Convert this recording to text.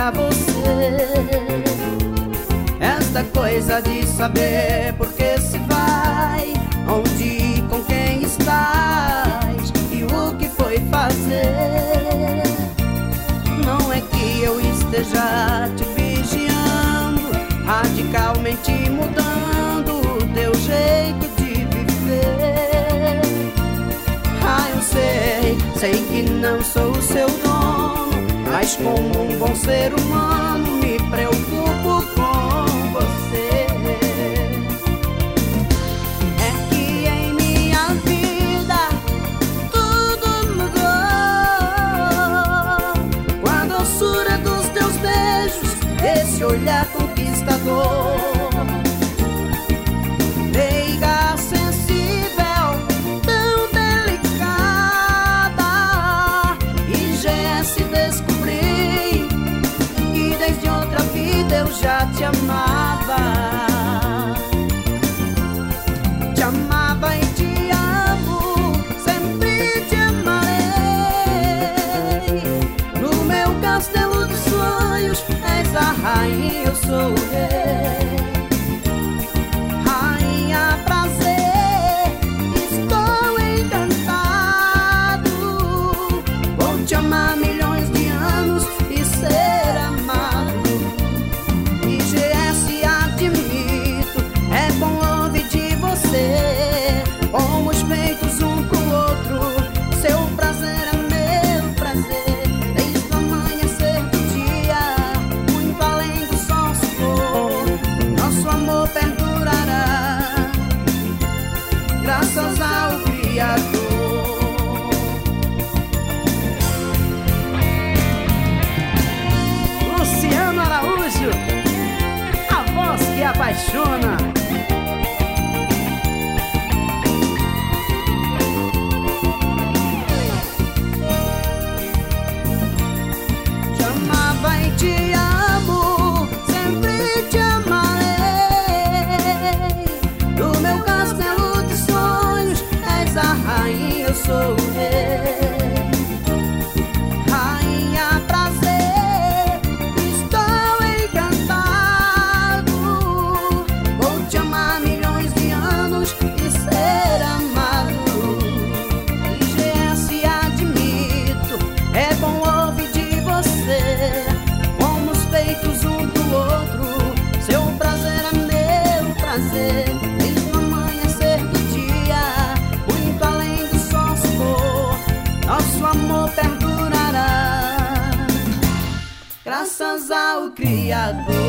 pra você. Esta coisa de saber por que se vai, onde, com quem estás e o que foi fazer. Não é que eu esteja te vigiando, radicalmente mudando o teu jeito de viver. Ah, eu sei que não sou o seu dono, mas como um bom ser humano me preocupo com você. É que em minha vida tudo mudou com a doçura dos teus beijos, esse olhar conquistador. Meiga, sensível, tão delicada, e GS descobri que desde outra vida eu já te amava. Te amava e te amo, sempre te amarei. No meu castelo de sonhos és a rainha, eu sou o rei. Rainha, prazer, estou encantado. Vou te amar milhões de anos e ser amado. IGS, admito, é bom ouvir de você. Fomos feitos um pro outro, seu prazer é meu prazer. Desde o amanhecer do dia, muito além do sol se for, nosso amor perdurará, graças ao Criador. Luciano Araújo, a voz que apaixona. Te amava e te amo, sempre te amarei. No meu castelo de sonhos és a rainha, eu sou o rei. Rainha, prazer, estou encantado. Vou te amar milhões de anos e ser amado. IGS, admito, é bom ouvir de você. Fomos feitos um pro outro, seu prazer é meu prazer. Desde o amanhecer do dia, muito além do sol se for, nosso amor perdurará, graças ao Criador.